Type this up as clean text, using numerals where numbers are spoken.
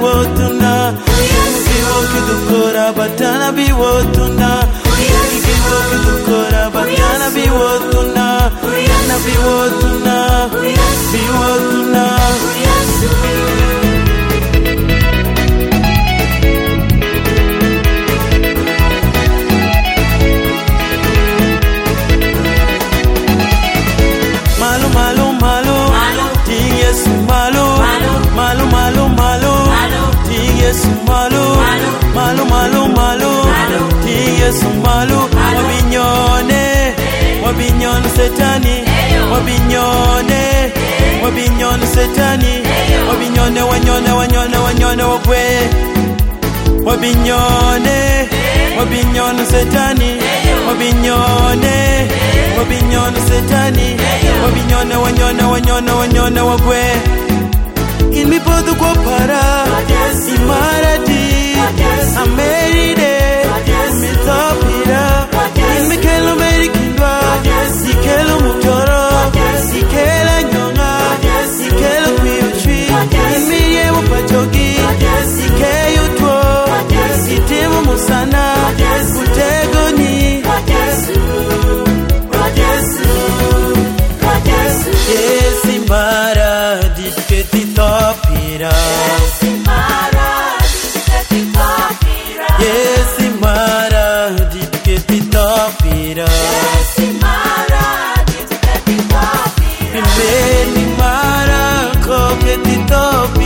biwotuna Kidukora batana biwotuna Kidukora batana biwotuna Na biwotuna Biwotuna Malu malu malu Yesu malu Malu malu malu Yesu malu Malu malu malu Yesu malu Wabinyone setani Wabinyone setani Wabinyone wanyone wagwe Wabinyone setani Wabinyone setani Wabinyone wanyone wagwe In mi podo kwa para Imaradi Ameride Mi topira In mi kelo merikindwa Sikelo mutoro Sikela nyonga Sikelo kuyuchwi In mi yewo pachogi Sikeyo tuo Sitemo musana Utegoni Yes, Imaradi Keti topira Yes, Imaradi Keti topira Imeni Marako Keti topira